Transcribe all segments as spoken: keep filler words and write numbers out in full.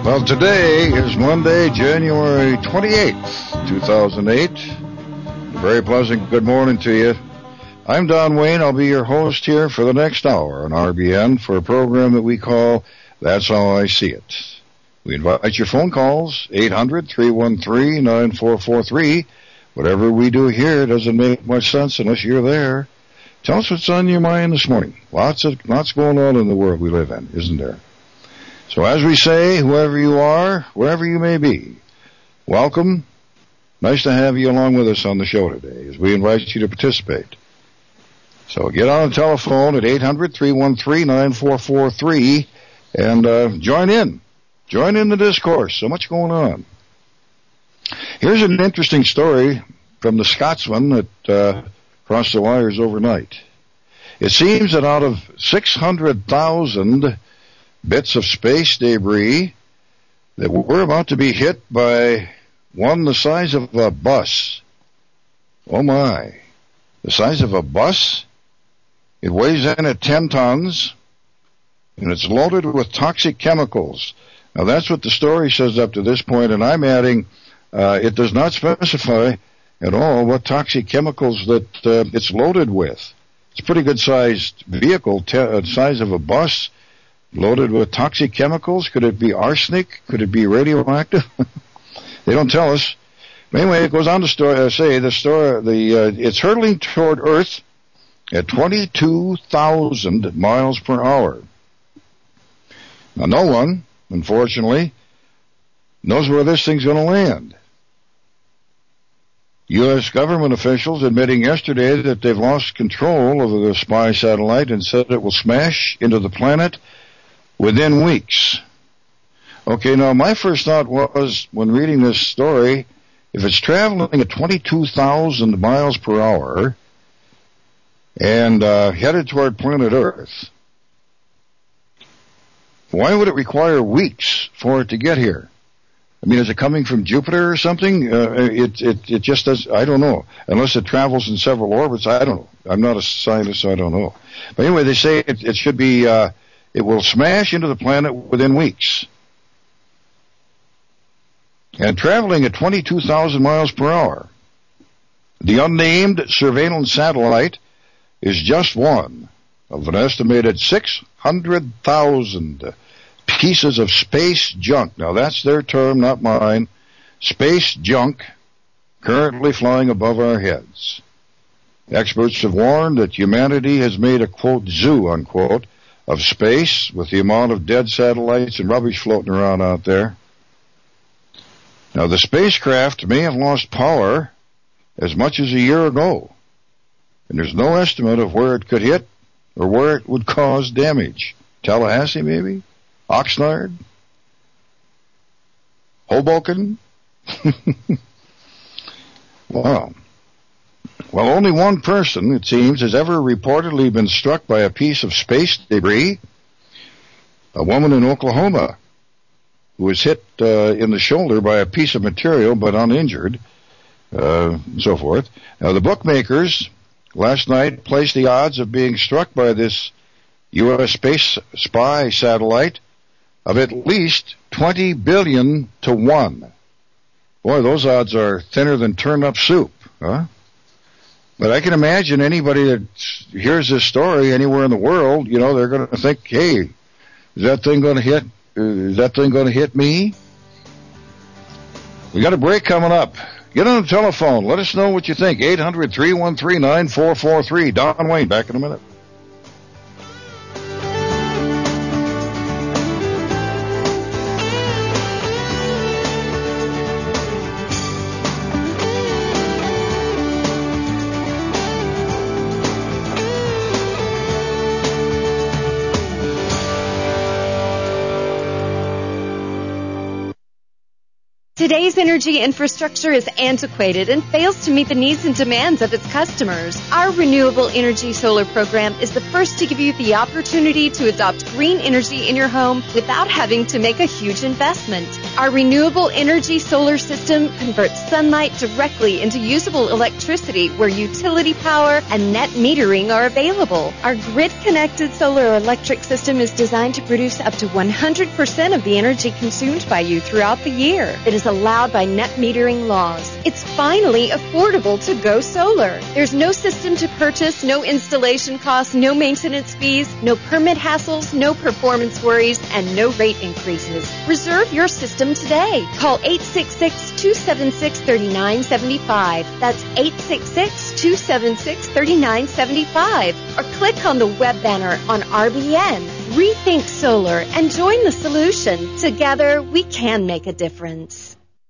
Well, today is Monday, January twenty-eighth, two thousand eight. Very pleasant good morning to you. I'm Don Wayne. I'll be your host here for the next hour on R B N for a program that we call That's How I See It. We invite your phone calls, eight hundred, three one three, nine four four three. Whatever we do here doesn't make much sense unless you're there. Tell us what's on your mind this morning. Lots of lots going on in the world we live in, isn't there? So as we say, whoever you are, wherever you may be, welcome. Nice to have you along with us on the show today as we invite you to participate. So get on the telephone at eight hundred, three one three, nine four four three and uh, join in. Join in the discourse. So much going on. Here's an interesting story from the Scotsman that uh, crossed the wires overnight. It seems that out of six hundred thousand bits of space debris that were about to be hit by one the size of a bus. Oh my. The size of a bus? It weighs in at ten tons, and it's loaded with toxic chemicals. Now that's what the story says up to this point, and I'm adding, uh, it does not specify at all what toxic chemicals that uh, it's loaded with. It's a pretty good sized vehicle, t- uh, size of a bus, loaded with toxic chemicals. Could it be arsenic? Could it be radioactive? They don't tell us. But anyway, it goes on to sto- uh, say the story. The uh, it's hurtling toward Earth at twenty-two thousand miles per hour. Now, no one, unfortunately, knows where this thing's going to land. U S government officials admitting yesterday that they've lost control over the spy satellite and said it will smash into the planet within weeks. Okay, now my first thought was, when reading this story, if it's traveling at twenty-two thousand miles per hour and uh, headed toward planet Earth, why would it require weeks for it to get here? I mean, is it coming from Jupiter or something? Uh, it, it, it just does, I don't know. Unless it travels in several orbits, I don't know. I'm not a scientist, so I don't know. But anyway, they say it, it should be, uh, it will smash into the planet within weeks. And traveling at twenty-two thousand miles per hour. The unnamed surveillance satellite is just one of an estimated six hundred thousand pieces of space junk. Now that's their term, not mine. Space junk currently flying above our heads. Experts have warned that humanity has made a, quote, zoo, unquote, of space with the amount of dead satellites and rubbish floating around out there. Now the spacecraft may have lost power as much as a year ago, and there's no estimate of where it could hit or where it would cause damage. Tallahassee, maybe? Oxnard? Hoboken? Wow. Well, only one person, it seems, has ever reportedly been struck by a piece of space debris. A woman in Oklahoma who was hit uh, in the shoulder by a piece of material but uninjured, uh, and so forth. Now, the bookmakers last night placed the odds of being struck by this U S space spy satellite of at least twenty billion to one. Boy, those odds are thinner than turnip soup, huh? But I can imagine anybody that hears this story anywhere in the world, you know, they're going to think, hey, is that thing going to hit, uh, is that thing going to hit me? We got a break coming up. Get on the telephone. Let us know what you think. eight hundred, three one three, nine four four three. Don Wayne, back in a minute. Today's energy infrastructure is antiquated and fails to meet the needs and demands of its customers. Our Renewable Energy Solar program is the first to give you the opportunity to adopt green energy in your home without having to make a huge investment. Our Renewable Energy Solar system converts sunlight directly into usable electricity where utility power and net metering are available. Our grid-connected solar electric system is designed to produce up to one hundred percent of the energy consumed by you throughout the year. It is allowed by net metering laws. It's finally affordable to go solar. There's no system to purchase, no installation costs, no maintenance fees, no permit hassles, no performance worries, and no rate increases. Reserve your system today. Call eight six six, two seven six, three nine seven five. That's eight six six, two seven six, three nine seven five. Or click on the web banner on R B N. Rethink solar and join the solution. Together, we can make a difference.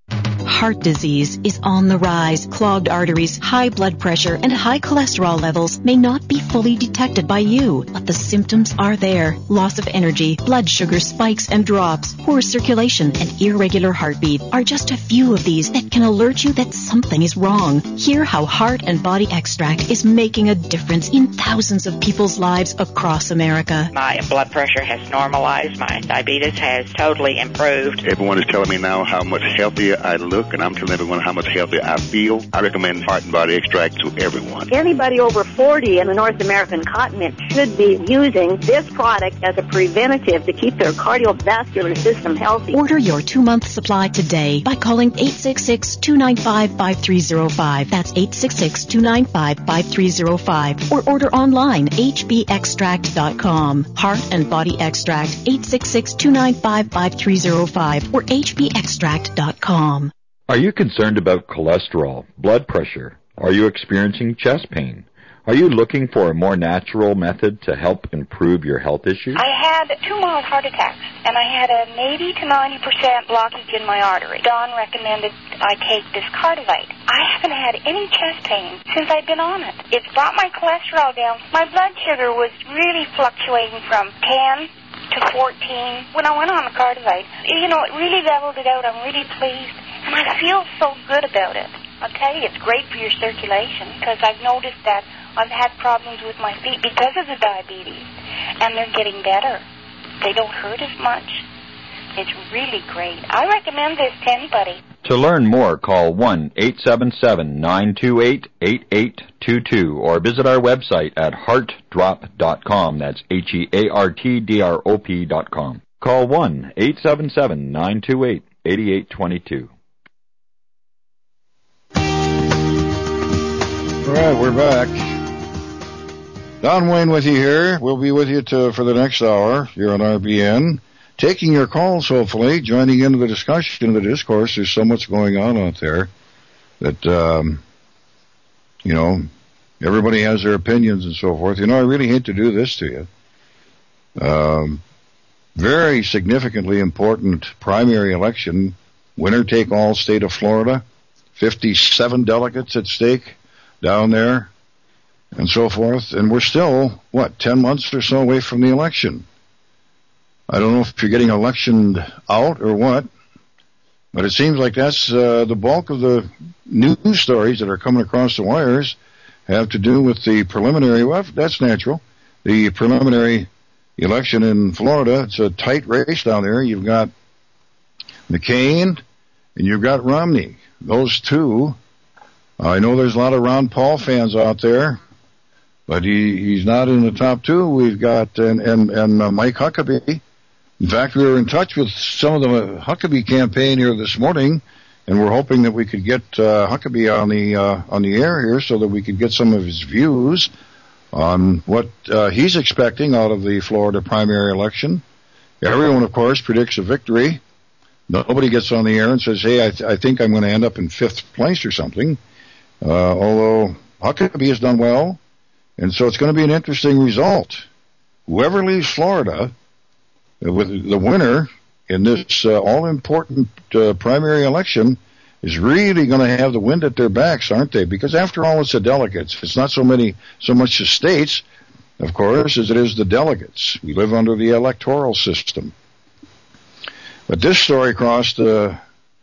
Heart disease is on the rise. Clogged arteries, high blood pressure, and high cholesterol levels may not be fully detected by you, but the symptoms are there. Loss of energy, blood sugar spikes and drops, poor circulation, and irregular heartbeat are just a few of these that can alert you that something is wrong. Hear how Heart and Body Extract is making a difference in thousands of people's lives across America. My blood pressure has normalized. My diabetes has totally improved. Everyone is telling me now how much healthier I look, and I'm telling everyone how much healthier I feel. I recommend Heart and Body Extract to everyone. Anybody over forty in the North American continent should be using this product as a preventative to keep their cardiovascular system healthy. Order your two-month supply today by calling eight six six, two nine five, five three zero five. That's eight six six, two nine five, five three zero five. Or order online, h b extract dot com. Heart and Body Extract, eight six six, two nine five, five three zero five or h b extract dot com. Are you concerned about cholesterol, blood pressure? Are you experiencing chest pain? Are you looking for a more natural method to help improve your health issues? I had two mild heart attacks, and I had an eighty to ninety percent blockage in my artery. Don recommended I take this Cardivite. I haven't had any chest pain since I've been on it. It's brought my cholesterol down. My blood sugar was really fluctuating from ten to fourteen. When I went on the Cardivite, you know, it really leveled it out. I'm really pleased. And I feel so good about it. I'll tell you, it's great for your circulation because I've noticed that I've had problems with my feet because of the diabetes, and they're getting better. They don't hurt as much. It's really great. I recommend this to anybody. To learn more, call one eight seven seven, nine two eight, eight eight two two or visit our website at heart drop dot com. That's H E A R T D R O P dot com. Call one eight seven seven, nine two eight, eight eight two two. All right, we're back. Don Wayne with you here. We'll be with you to, for the next hour here on R B N. Taking your calls, hopefully, joining into the discussion, the discourse. There's so much going on out there that, um, you know, everybody has their opinions and so forth. You know, I really hate to do this to you. Um, very significantly important primary election, winner-take-all state of Florida, fifty-seven delegates at stake down there, and so forth. And we're still, what, ten months or so away from the election. I don't know if you're getting electioned out or what, but it seems like that's uh, the bulk of the news stories that are coming across the wires have to do with the preliminary. Well, that's natural. The preliminary election in Florida, it's a tight race down there. You've got McCain and you've got Romney. Those two, I know there's a lot of Ron Paul fans out there, but he, he's not in the top two. We've got, and, and, and uh, Mike Huckabee. In fact, we were in touch with some of the Huckabee campaign here this morning, and we're hoping that we could get uh, Huckabee on the uh, on the air here so that we could get some of his views on what uh, he's expecting out of the Florida primary election. Everyone, of course, predicts a victory. Nobody gets on the air and says, hey, I, th- I think I'm going to end up in fifth place or something, uh, although Huckabee has done well, and so it's going to be an interesting result. Whoever leaves Florida with the winner in this uh, all-important uh, primary election is really going to have the wind at their backs, aren't they? Because after all, it's the delegates. It's not so many, so much the states, of course, as it is the delegates. We live under the electoral system. But this story crossed uh,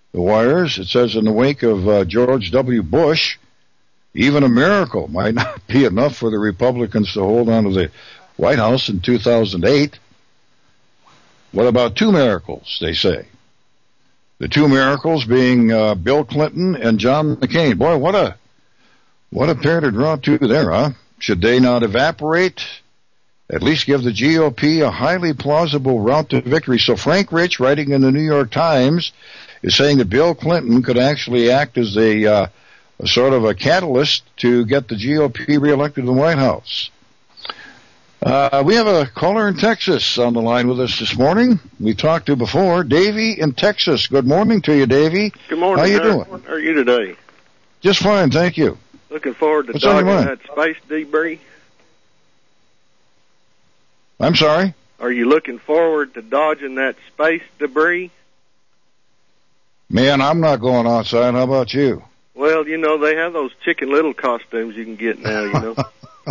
the wires. It says in the wake of uh, George W. Bush, even a miracle might not be enough for the Republicans to hold on to the White House in two thousand eight. What about two miracles, they say? The two miracles being uh, Bill Clinton and John McCain. Boy, what a what a pair to draw to there, huh? Should they not evaporate? At least give the G O P a highly plausible route to victory. So Frank Rich, writing in the New York Times, is saying that Bill Clinton could actually act as a, uh, a sort of a catalyst to get the G O P reelected to the White House. Uh, we have a caller in Texas on the line with us this morning. We talked to before, Davey in Texas. Good morning to you, Davey. Good morning. How you How doing? How are you today? Just fine, thank you. Looking forward to What's on your dodging mind? that space debris. I'm sorry? Are you looking forward to dodging that space debris? Man, I'm not going outside. How about you? Well, you know, they have those Chicken Little costumes you can get now, you know.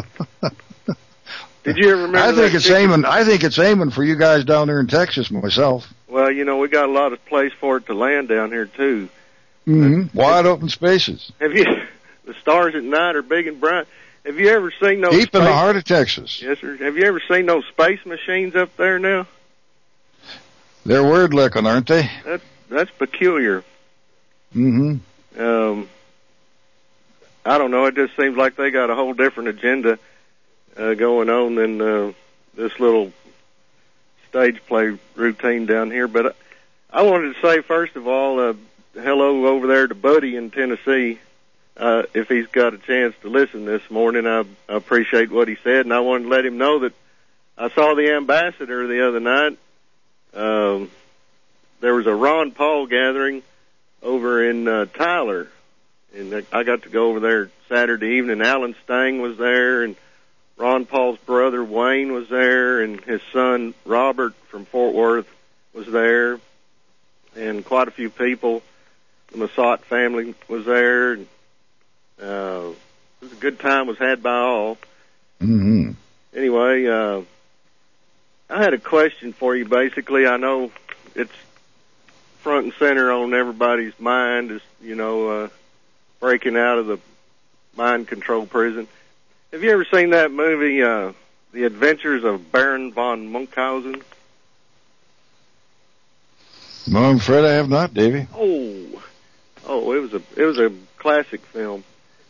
Did you ever remember I think that it's chicken? aiming. I think it's aiming for you guys down there in Texas. Myself. Well, you know, we got a lot of place for it to land down here too. Mm-hmm. Wide open spaces. Have you? The stars at night are big and bright. Have you ever seen those? Deep in the space- heart of Texas. Yes, sir. Have you ever seen those space machines up there now? They're word licking, aren't they? That's that's peculiar. Mm-hmm. Um, I don't know. It just seems like they got a whole different agenda uh, going on than uh, this little stage play routine down here. But I wanted to say, first of all, uh, hello over there to Buddy in Tennessee. Uh, if he's got a chance to listen this morning, I, I appreciate what he said, and I wanted to let him know that I saw the ambassador the other night. Um, there was a Ron Paul gathering over in uh, Tyler, and I got to go over there Saturday evening. Alan Stang was there, and Ron Paul's brother Wayne was there, and his son Robert from Fort Worth was there, and quite a few people. The Massot family was there, and uh, it was a good time was had by all. Mm-hmm. Anyway, uh, I had a question for you. Basically, I know it's front and center on everybody's mind is, you know, uh, breaking out of the mind control prison. Have you ever seen that movie, uh, The Adventures of Baron von Munchausen? No, I'm afraid I have not, Davey. Oh, oh, it was a it was a classic film.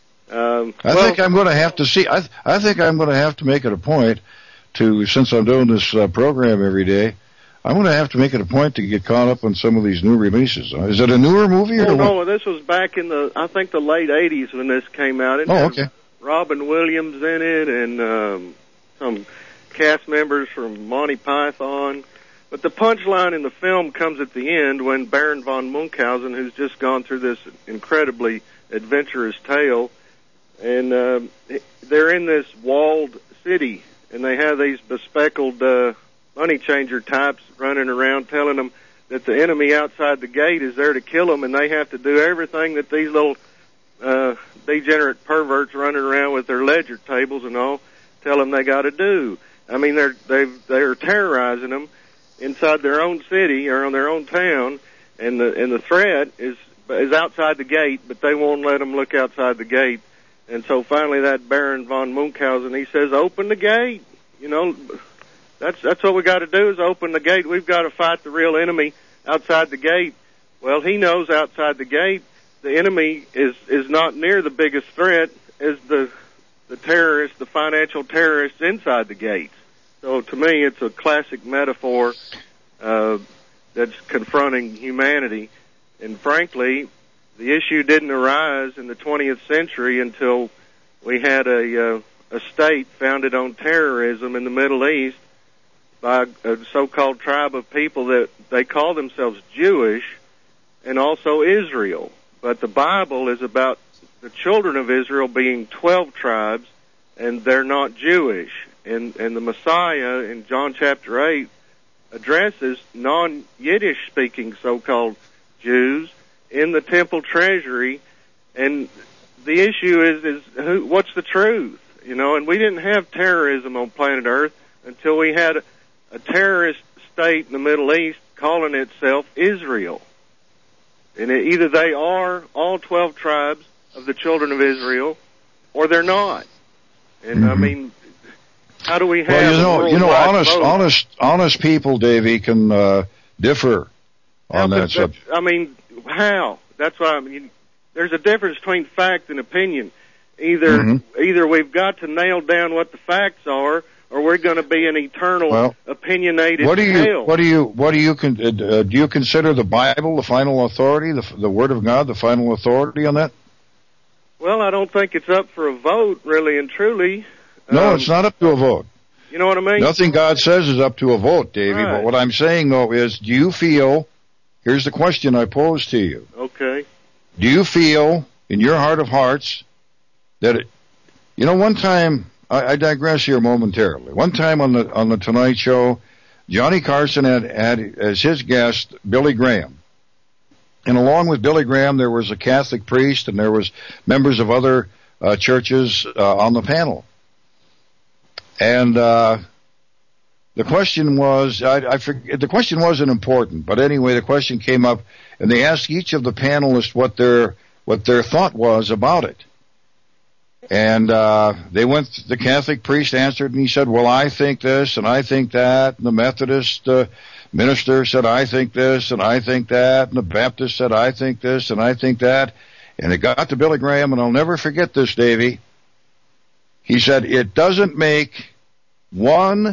Um, I well, think I'm going to have to see. I I think I'm going to have to make it a point to, since I'm doing this uh, program every day, I'm going to have to make it a point to get caught up on some of these new releases. Uh, is it a newer movie or oh, what? no, this was back in the I think the late eighties when this came out. It Oh, had okay. Robin Williams in it and um, some cast members from Monty Python. But the punchline in the film comes at the end when Baron von Munchausen, who's just gone through this incredibly adventurous tale, and uh, they're in this walled city, and they have these bespectacled uh, money changer types running around telling them that the enemy outside the gate is there to kill them, and they have to do everything that these little uh, degenerate perverts running around with their ledger tables and all tell them they got to do. I mean, they're they've, they're terrorizing them inside their own city or on their own town, and the and the threat is is outside the gate, but they won't let them look outside the gate. And so finally, that Baron von Munchausen, he says, "Open the gate." You know, that's that's what we got to do is open the gate. We've got to fight the real enemy outside the gate. Well, he knows outside the gate, the enemy is is not near the biggest threat as the the terrorists, the financial terrorists inside the gates. So to me, it's a classic metaphor uh, that's confronting humanity. And frankly, the issue didn't arise in the twentieth century until we had a, uh, a state founded on terrorism in the Middle East by a so-called tribe of people that they call themselves Jewish and also Israel. But the Bible is about the children of Israel being twelve tribes, and they're not Jewish. And, and the Messiah in John chapter eight addresses non-Yiddish speaking so-called Jews in the temple treasury, and the issue is, is who, what's the truth? You know, and we didn't have terrorism on planet Earth until we had a, a terrorist state in the Middle East calling itself Israel. And it, either they are all twelve tribes of the children of Israel, or they're not. And mm-hmm. I mean, how do we have? Well, you know, you know, honest, vote? honest, honest people, Davey, can uh, differ on how that subject. I mean, how? That's what I mean. There's a difference between fact and opinion. Either, mm-hmm. either we've got to nail down what the facts are, or we're going to be an eternal well, opinionated what do you, tale. What do you? What do you? Con- uh, do you consider the Bible the final authority, the, the Word of God, the final authority on that? Well, I don't think it's up for a vote, really and truly. No, um, it's not up to a vote. You know what I mean? Nothing God says is up to a vote, Davey. Right. But what I'm saying, though, is do you feel, here's the question I pose to you. Okay. Do you feel, in your heart of hearts, that, it, you know, one time, I, I digress here momentarily. One time on the on the Tonight Show, Johnny Carson had, had as his guest Billy Graham. And along with Billy Graham, there was a Catholic priest and there was members of other uh, churches uh, on the panel. And uh, the question was, I, I forget, the question wasn't important, but anyway, the question came up, and they asked each of the panelists what their what their thought was about it. And uh, they went, the Catholic priest answered, and he said, well, I think this, and I think that, and the Methodist uh, minister said, I think this, and I think that, and the Baptist said, I think this, and I think that. And it got to Billy Graham, and I'll never forget this, Davey. He said, it doesn't make one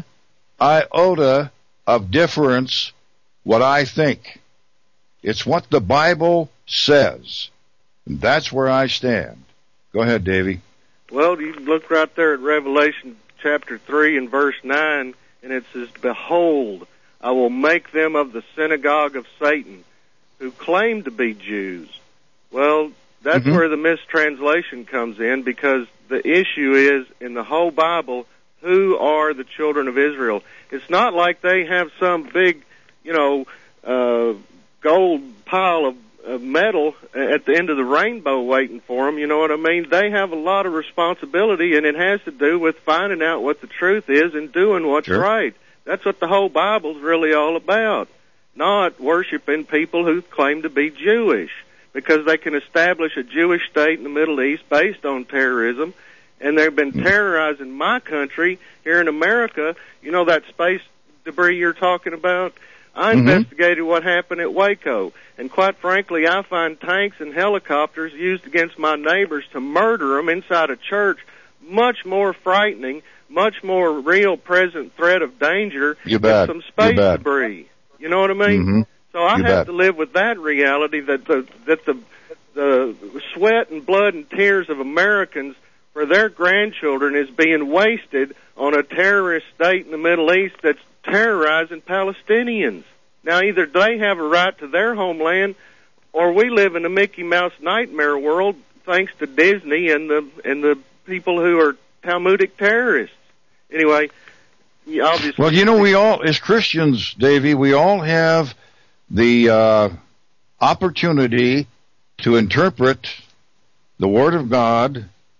iota of difference what I think. It's what the Bible says. And that's where I stand. Go ahead, Davey. Well, you look right there at Revelation chapter three and verse nine, and it says, behold, I will make them of the synagogue of Satan, who claim to be Jews. Well, that's mm-hmm. where the mistranslation comes in, because the issue is, in the whole Bible, who are the children of Israel? It's not like they have some big, you know, uh, gold pile of, of metal at the end of the rainbow waiting for them, you know what I mean? They have a lot of responsibility, and it has to do with finding out what the truth is and doing what's sure. right. That's what the whole Bible's really all about, not worshiping people who claim to be Jewish, because they can establish a Jewish state in the Middle East based on terrorism, and they've been terrorizing my country here in America. You know that space debris you're talking about? I mm-hmm. investigated what happened at Waco, and quite frankly, I find tanks and helicopters used against my neighbors to murder them inside a church much more frightening, much more real present threat of danger you than bet. some space you bet. debris. You know what I mean? Mm-hmm. So I you have bet. to live with that reality that the that the the sweat and blood and tears of Americans for their grandchildren is being wasted on a terrorist state in the Middle East that's terrorizing Palestinians. Now, either they have a right to their homeland, or we live in a Mickey Mouse nightmare world thanks to Disney and the and the people who are Talmudic terrorists. Anyway, obviously. Well, you know, we all, as Christians, Davey, we all have the uh, opportunity to interpret the Word of God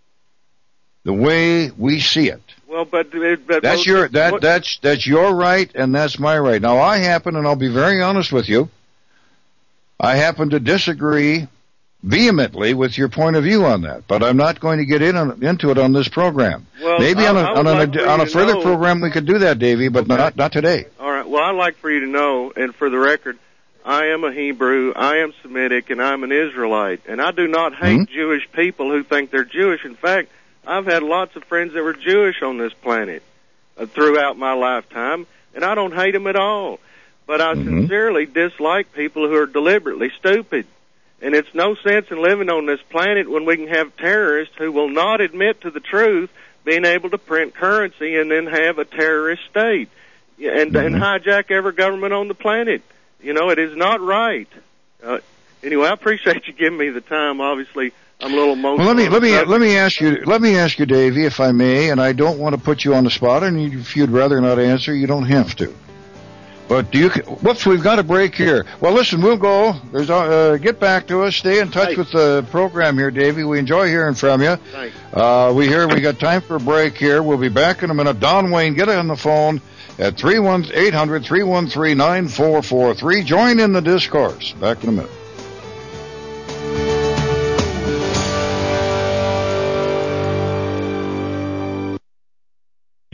the way we see it. Well, but, but that's your that what, that's that's your right, and that's my right. Now, I happen, and I'll be very honest with you, I happen to disagree vehemently with your point of view on that, but I'm not going to get in on, into it on this program. Well, maybe I, on a I on, like a, on a further know, program we could do that, Davey, but okay. not not today. All right. Well, I'd like for you to know, and for the record, I am a Hebrew, I am Semitic, and I'm an Israelite, and I do not hate mm-hmm. Jewish people who think they're Jewish. In fact, I've had lots of friends that were Jewish on this planet uh, throughout my lifetime, and I don't hate them at all. But I mm-hmm. sincerely dislike people who are deliberately stupid. And it's no sense in living on this planet when we can have terrorists who will not admit to the truth, being able to print currency and then have a terrorist state and, mm-hmm. and hijack every government on the planet. You know, it is not right. Uh, anyway, I appreciate you giving me the time. Obviously, I'm a little emotional. Well, let me let me let me ask you let me ask you, Davey, if I may, and I don't want to put you on the spot, and if you'd rather not answer, you don't have to. But do you? Whoops, we've got a break here. Well, listen, we'll go. There's uh, get back to us. Stay in touch Thanks. with the program here, Davey. We enjoy hearing from you. Thanks. Uh, we hear we got time for a break here. We'll be back in a minute. Don Wayne, get on the phone at three one eight hundred three one three nine four four three. Join in the discourse. Back in a minute.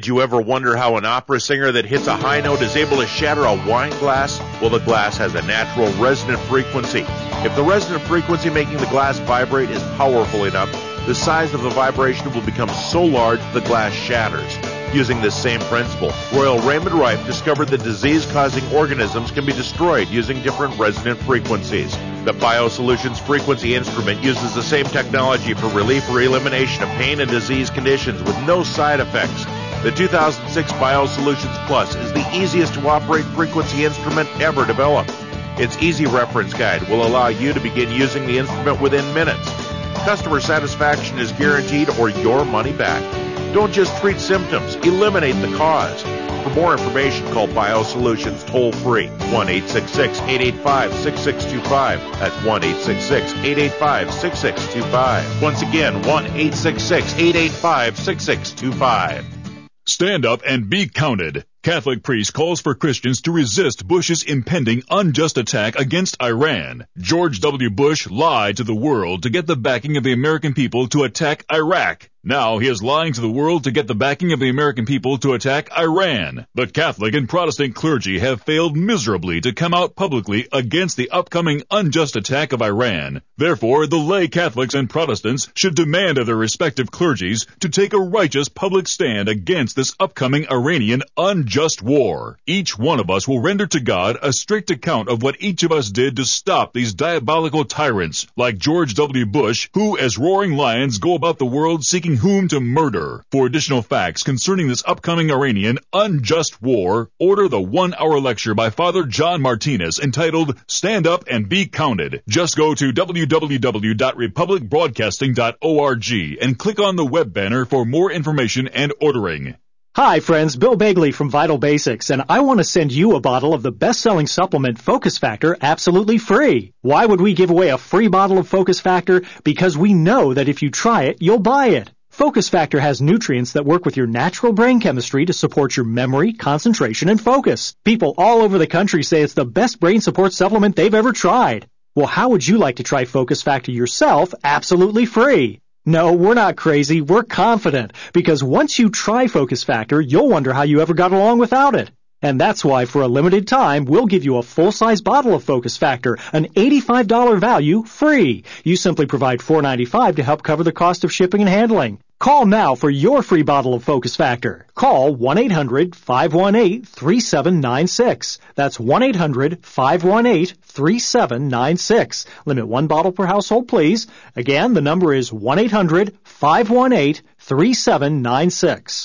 Did you ever wonder how an opera singer that hits a high note is able to shatter a wine glass? Well, the glass has a natural resonant frequency. If the resonant frequency making the glass vibrate is powerful enough, the size of the vibration will become so large the glass shatters. Using this same principle, Royal Raymond Rife discovered that disease-causing organisms can be destroyed using different resonant frequencies. The BioSolutions Frequency Instrument uses the same technology for relief or elimination of pain and disease conditions with no side effects. The two thousand six BioSolutions Plus is the easiest to operate frequency instrument ever developed. Its easy reference guide will allow you to begin using the instrument within minutes. Customer satisfaction is guaranteed or your money back. Don't just treat symptoms, eliminate the cause. For more information, call BioSolutions toll-free, one eight six six, eight eight five, six six two five. That's one eight six six, eight eight five, six six two five. Once again, one eight six six, eight eight five, six six two five. Stand up and be counted. Catholic priest calls for Christians to resist Bush's impending unjust attack against Iran. George W. Bush lied to the world to get the backing of the American people to attack Iraq. Now he is lying to the world to get the backing of the American people to attack Iran. The Catholic and Protestant clergy have failed miserably to come out publicly against the upcoming unjust attack of Iran. Therefore, the lay Catholics and Protestants should demand of their respective clergies to take a righteous public stand against this upcoming Iranian unjust war. Each one of us will render to God a strict account of what each of us did to stop these diabolical tyrants like George W. Bush, who as roaring lions go about the world seeking whom to murder. For additional facts concerning this upcoming Iranian unjust war, order the one-hour lecture by Father John Martinez entitled Stand Up and Be Counted. Just go to w w w dot republic broadcasting dot org and click on the web banner for more information and ordering. Hi friends, Bill Bagley from Vital Basics, and I want to send you a bottle of the best-selling supplement Focus Factor absolutely free. Why would we give away a free bottle of Focus Factor? Because we know that if you try it, you'll buy it. Focus Factor has nutrients that work with your natural brain chemistry to support your memory, concentration, and focus. People all over the country say it's the best brain support supplement they've ever tried. Well, how would you like to try Focus Factor yourself absolutely free? No, we're not crazy. We're confident. Because once you try Focus Factor, you'll wonder how you ever got along without it. And that's why, for a limited time, we'll give you a full-size bottle of Focus Factor, an eighty-five dollars value, free. You simply provide four dollars and ninety-five cents to help cover the cost of shipping and handling. Call now for your free bottle of Focus Factor. Call one eight hundred, five one eight, three seven nine six. That's one eight hundred, five one eight, three seven nine six. Limit one bottle per household, please. Again, the number is one eight hundred, five one eight, three seven nine six.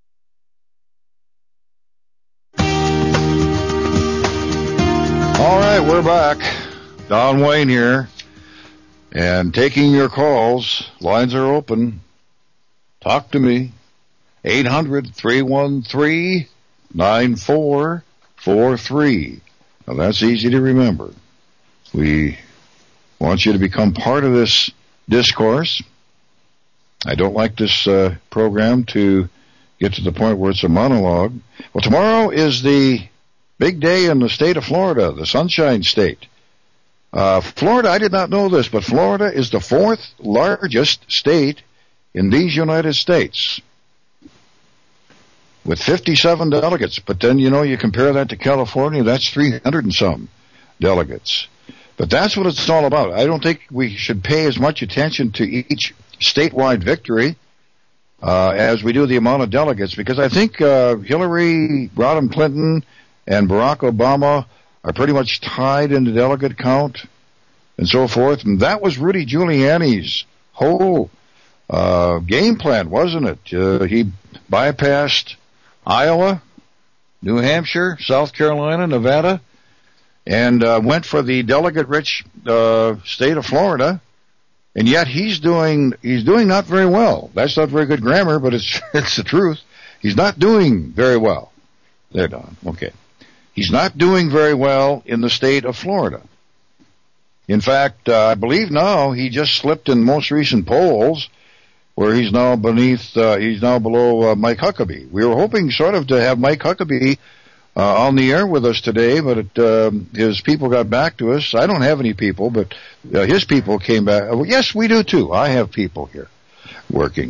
All right, we're back. Don Wayne here, and taking your calls. Lines are open. Talk to me. eight hundred, three one three, nine four four three. Now, that's easy to remember. We want you to become part of this discourse. I don't like this uh, program to get to the point where it's a monologue. Well, tomorrow is the big day in the state of Florida, the Sunshine State. Uh, Florida, I did not know this, but Florida is the fourth largest state in these United States with fifty-seven delegates. But then, you know, you compare that to California, that's three hundred and some delegates. But that's what it's all about. I don't think we should pay as much attention to each statewide victory uh, as we do the amount of delegates, because I think uh, Hillary Rodham Clinton and Barack Obama are pretty much tied in the delegate count and so forth. And that was Rudy Giuliani's whole uh, game plan, wasn't it? Uh, he bypassed Iowa, New Hampshire, South Carolina, Nevada, and uh, went for the delegate-rich uh, state of Florida. And yet he's doing he's doing not very well. That's not very good grammar, but it's it's the truth. He's not doing very well. There, Don. Okay. He's not doing very well in the state of Florida. In fact, uh, I believe now he just slipped in most recent polls, where he's now beneath, uh, he's now below uh, Mike Huckabee. We were hoping sort of to have Mike Huckabee uh, on the air with us today, but it, uh, his people got back to us. I don't have any people, but uh, his people came back. Well, yes, we do too. I have people here working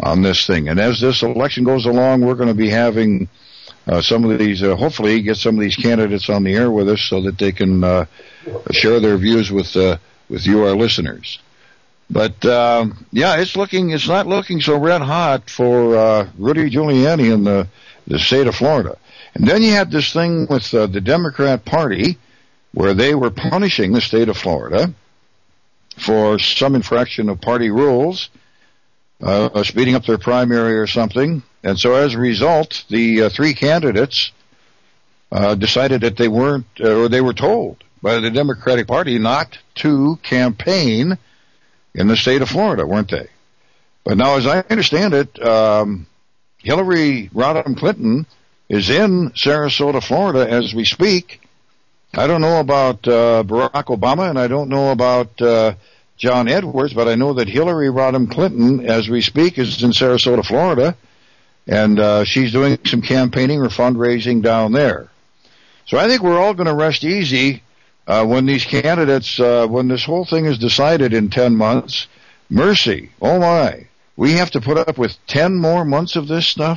on this thing. And as this election goes along, we're going to be having uh, some of these, uh, hopefully get some of these candidates on the air with us so that they can uh, share their views with uh, with you, our listeners. But, uh, yeah, it's looking, it's not looking so red hot for uh, Rudy Giuliani in the, the state of Florida. And then you had this thing with uh, the Democrat Party where they were punishing the state of Florida for some infraction of party rules, uh, speeding up their primary or something. And so as a result, the uh, three candidates uh, decided that they weren't, uh, or they were told by the Democratic Party not to campaign in the state of Florida, weren't they? But now, as I understand it, um, Hillary Rodham Clinton is in Sarasota, Florida, as we speak. I don't know about uh, Barack Obama, and I don't know about uh, John Edwards, but I know that Hillary Rodham Clinton, as we speak, is in Sarasota, Florida, and uh, she's doing some campaigning or fundraising down there. So I think we're all going to rest easy Uh, when these candidates, uh, when this whole thing is decided in ten months. Mercy, oh my, we have to put up with ten more months of this stuff?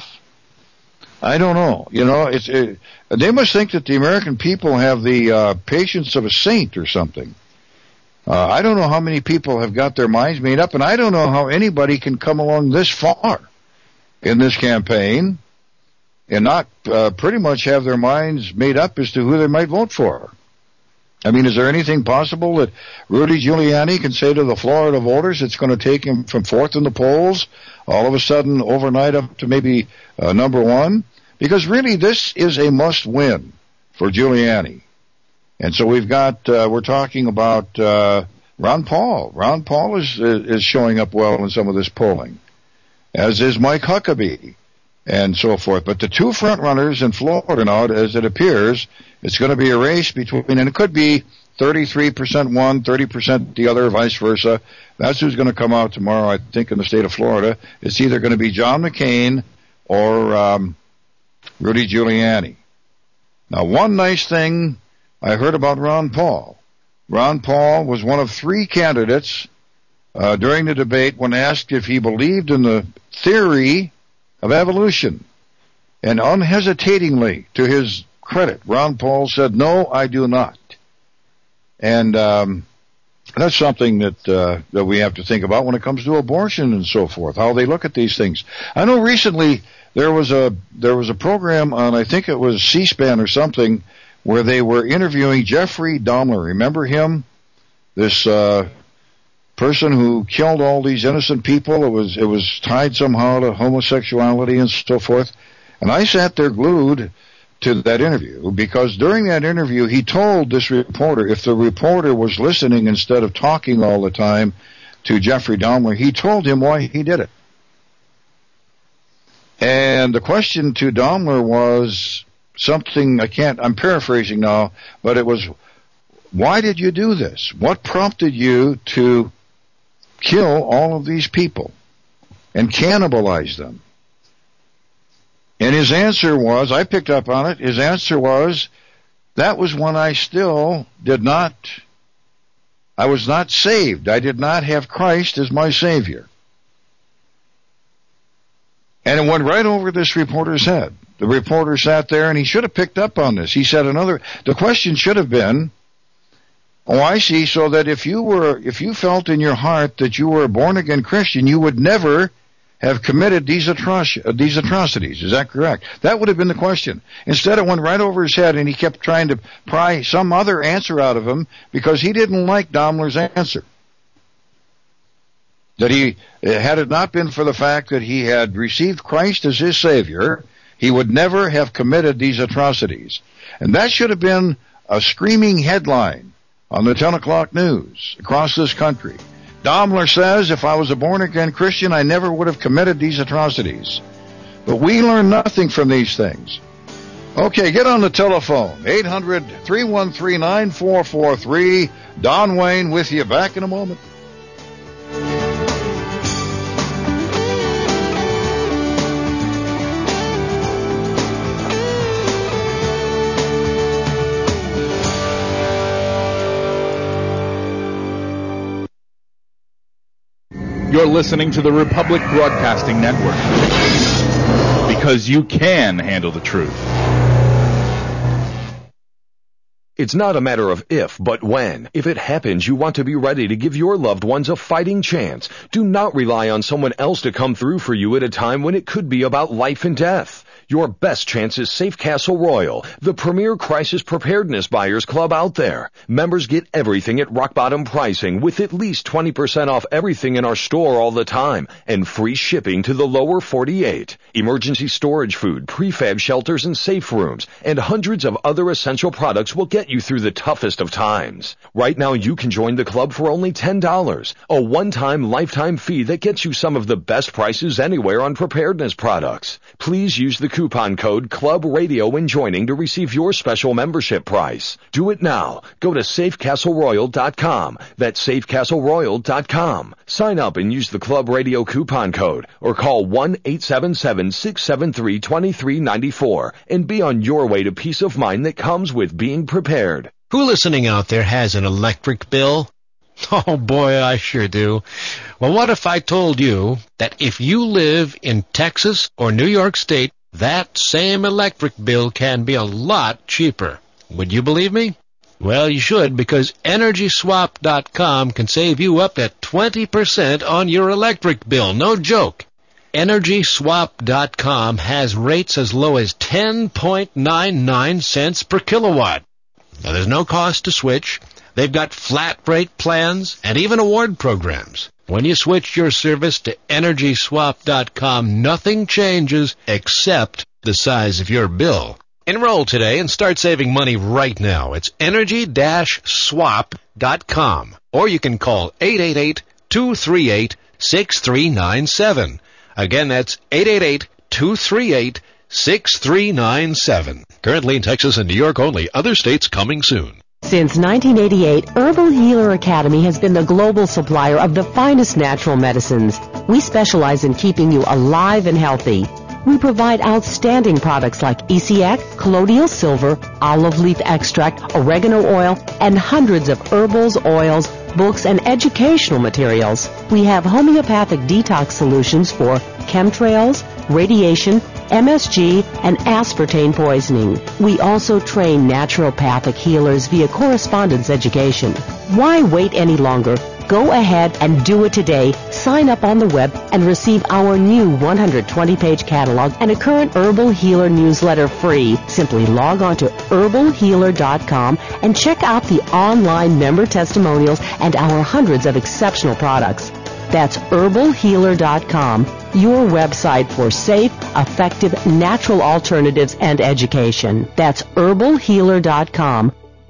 I don't know. You know, it's it, they must think that the American people have the uh, patience of a saint or something. Uh, I don't know how many people have got their minds made up, and I don't know how anybody can come along this far in this campaign and not uh, pretty much have their minds made up as to who they might vote for. I mean, is there anything possible that Rudy Giuliani can say to the Florida voters it's going to take him from fourth in the polls, all of a sudden overnight up to maybe uh, number one? Because really this is a must-win for Giuliani. And so we've got, uh, we're talking about uh, Ron Paul. Ron Paul is is showing up well in some of this polling, as is Mike Huckabee and so forth. But the two front runners in Florida now, as it appears, it's going to be a race between, and it could be thirty-three percent one, thirty percent the other, vice versa. That's who's going to come out tomorrow, I think, in the state of Florida. It's either going to be John McCain or um, Rudy Giuliani. Now, one nice thing I heard about Ron Paul. Ron Paul was one of three candidates uh, during the debate when asked if he believed in the theory of evolution. And unhesitatingly, to his credit, Ron Paul said, no, I do not. And um, that's something that uh, that we have to think about when it comes to abortion and so forth, how they look at these things. I know recently there was a there was a program on, I think it was C-SPAN or something, where they were interviewing Jeffrey Dahmer. Remember him? This uh, person who killed all these innocent people. It was it was tied somehow to homosexuality and so forth. And I sat there glued to that interview, because during that interview he told this reporter, if the reporter was listening instead of talking all the time to Jeffrey Dahmer, he told him why he did it. And the question to Dahmer was something, I can't, I'm paraphrasing now, but it was, why did you do this? What prompted you to kill all of these people and cannibalize them? And his answer was, I picked up on it, his answer was, that was when I still did not, I was not saved. I did not have Christ as my Savior. And it went right over this reporter's head. The reporter sat there and he should have picked up on this. He said another, the question should have been, oh, I see, so that if you were, if you felt in your heart that you were a born-again Christian, you would never have committed these, atroc- these atrocities. Is that correct? That would have been the question. Instead, it went right over his head, and he kept trying to pry some other answer out of him because he didn't like Dahmer's answer. That he, had it not been for the fact that he had received Christ as his Savior, he would never have committed these atrocities. And that should have been a screaming headline on the ten o'clock news across this country. Dahmer says, if I was a born-again Christian, I never would have committed these atrocities. But we learn nothing from these things. Okay, get on the telephone. eight hundred, three one three, nine four four three. Don Wayne with you. Back in a moment. You're listening to the Republic Broadcasting Network. Because you can handle the truth. It's not a matter of if, but when. If it happens, you want to be ready to give your loved ones a fighting chance. Do not rely on someone else to come through for you at a time when it could be about life and death. Your best chance is Safe Castle Royal, the premier crisis preparedness buyers club out there. Members get everything at rock bottom pricing with at least twenty percent off everything in our store all the time and free shipping to the lower forty-eight. Emergency storage food, prefab shelters and safe rooms, and hundreds of other essential products will get you through the toughest of times. Right now you can join the club for only ten dollars, a one-time lifetime fee that gets you some of the best prices anywhere on preparedness products. Please use the coupon code Club Radio when joining to receive your special membership price. Do it now. Go to safe castle royal dot com. That's safe castle royal dot com. Sign up and use the Club Radio coupon code or call one eight seven seven, six seven three, two three nine four and be on your way to peace of mind that comes with being prepared. Who listening out there has an electric bill? Oh boy, I sure do. Well, what if I told you that if you live in Texas or New York State, that same electric bill can be a lot cheaper? Would you believe me? Well, you should, because energy swap dot com can save you up to twenty percent on your electric bill. No joke. energy swap dot com has rates as low as ten point nine nine cents per kilowatt. Now, there's no cost to switch. They've got flat rate plans and even award programs. When you switch your service to energy swap dot com, nothing changes except the size of your bill. Enroll today and start saving money right now. It's energy swap dot com. Or you can call eight eight eight, two three eight, six three nine seven. Again, that's eight eight eight, two three eight, six three nine seven. Currently in Texas and New York only. Other states coming soon. Since nineteen eighty-eight, Herbal Healer Academy has been the global supplier of the finest natural medicines. We specialize in keeping you alive and healthy. We provide outstanding products like E C X, colloidal silver, olive leaf extract, oregano oil, and hundreds of herbals, oils, books, and educational materials. We have homeopathic detox solutions for chemtrails, radiation, M S G, and aspartame poisoning. We also train naturopathic healers via correspondence education. Why wait any longer? Go ahead and do it today. Sign up on the web and receive our new one hundred twenty page catalog and a current Herbal Healer newsletter free. Simply log on to herbal healer dot com and check out the online member testimonials and our hundreds of exceptional products. That's herbal healer dot com, your website for safe, effective, natural alternatives and education. That's herbal healer dot com.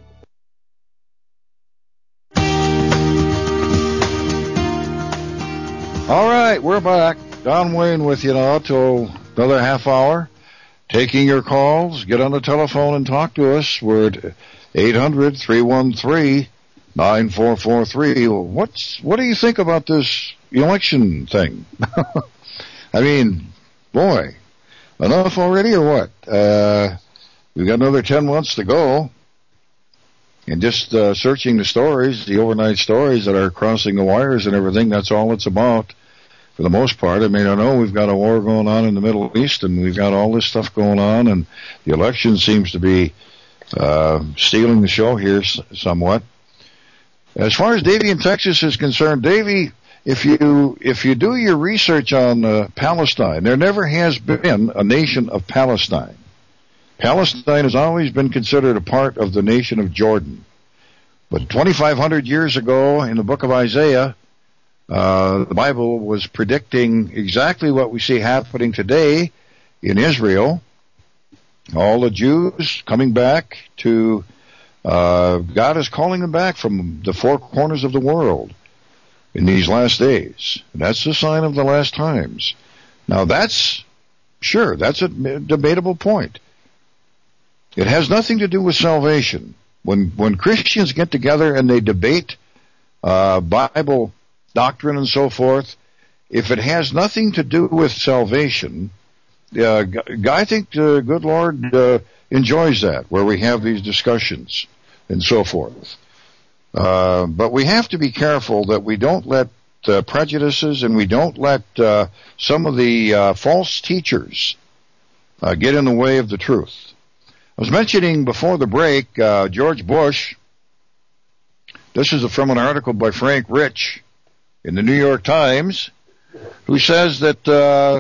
All right, we're back. Don Wayne with you now till another half hour. Taking your calls. Get on the telephone and talk to us. We're at eight hundred, three one three, nine four four three. What's, what do you think about this election thing? I mean, boy, enough already or what? Uh, we've got another ten months to go. And just uh, searching the stories, the overnight stories that are crossing the wires and everything, that's all it's about for the most part. I mean, I know we've got a war going on in the Middle East and we've got all this stuff going on, and the election seems to be uh, stealing the show here s- somewhat. As far as Davie in Texas is concerned, Davie, if you if you do your research on uh, Palestine, there never has been a nation of Palestine. Palestine has always been considered a part of the nation of Jordan. But twenty-five hundred years ago, in the book of Isaiah, uh, the Bible was predicting exactly what we see happening today in Israel. All the Jews coming back to, uh, God is calling them back from the four corners of the world in these last days. That's the sign of the last times. Now that's, sure, that's a debatable point. It has nothing to do with salvation. When when Christians get together and they debate uh, Bible doctrine and so forth, if it has nothing to do with salvation, uh, I think the good Lord uh, enjoys that, where we have these discussions and so forth. Uh, but we have to be careful that we don't let uh, prejudices and we don't let uh, some of the uh, false teachers uh, get in the way of the truth. I was mentioning before the break, uh, George Bush. This is from an article by Frank Rich in the New York Times, who says that uh,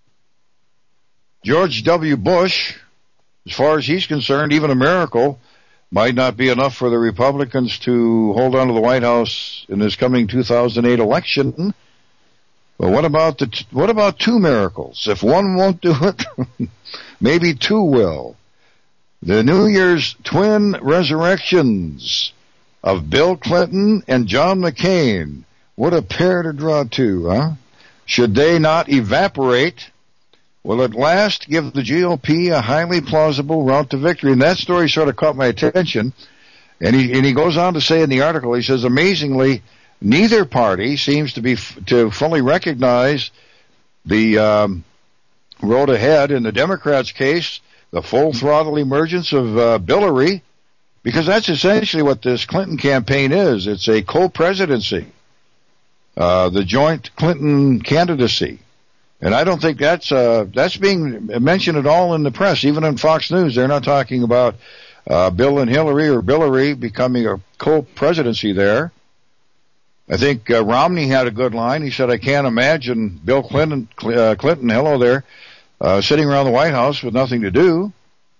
George W. Bush, as far as he's concerned, even a miracle might not be enough for the Republicans to hold on to the White House in this coming two thousand eight election. But what about the t- what about two miracles? If one won't do it, maybe two will. The New Year's twin resurrections of Bill Clinton and John McCain. What a pair to draw to, huh? Should they not evaporate, will at last give the G O P a highly plausible route to victory. And that story sort of caught my attention. And he, and he goes on to say in the article, he says, amazingly, neither party seems to be f- to fully recognize the um, road ahead. In the Democrats' case, the full throttle emergence of uh, Hillary, because that's essentially what this Clinton campaign is. It's a co-presidency, uh, the joint Clinton candidacy. And I don't think that's uh, that's being mentioned at all in the press. Even on Fox News, they're not talking about uh, Bill and Hillary or Hillary becoming a co-presidency there. I think uh, Romney had a good line. He said, I can't imagine Bill Clinton, uh, Clinton, hello there, uh, sitting around the White House with nothing to do.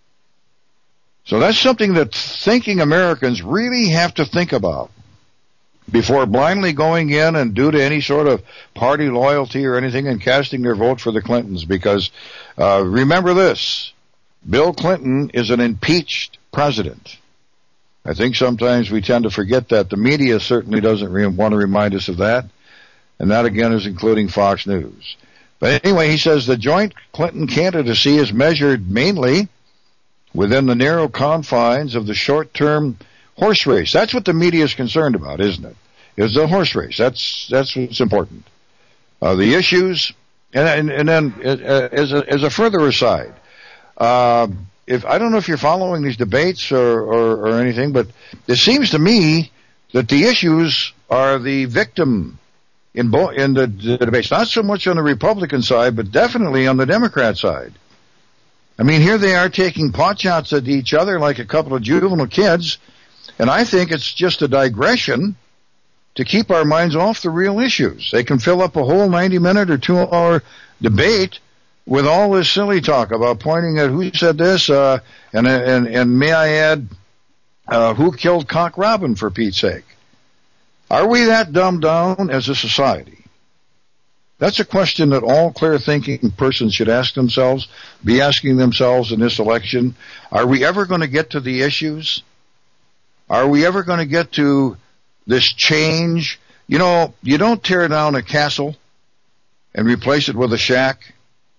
So that's something that thinking Americans really have to think about before blindly going in and due to any sort of party loyalty or anything and casting their vote for the Clintons. Because uh, remember this, Bill Clinton is an impeached president. I think sometimes we tend to forget that. The media certainly doesn't re- want to remind us of that. And that, again, is including Fox News. But anyway, he says the joint Clinton candidacy is measured mainly within the narrow confines of the short-term horse race. That's what the media is concerned about, isn't it? Is the horse race. That's that's what's important. Uh, the issues, and and, and then uh, as a as a further aside, uh, if I don't know if you're following these debates or, or, or anything, but it seems to me that the issues are the victim in bo- in the, the debates, not so much on the Republican side, but definitely on the Democrat side. I mean, here they are taking pot shots at each other like a couple of juvenile kids, and I think it's just a digression to keep our minds off the real issues. They can fill up a whole ninety-minute or two-hour debate with all this silly talk about pointing at who said this, uh, and, and, and may I add, uh, who killed Cock Robin, for Pete's sake. Are we that dumbed down as a society? That's a question that all clear-thinking persons should ask themselves, be asking themselves in this election. Are we ever going to get to the issues? Are we ever going to get to this change? You know, you don't tear down a castle and replace it with a shack.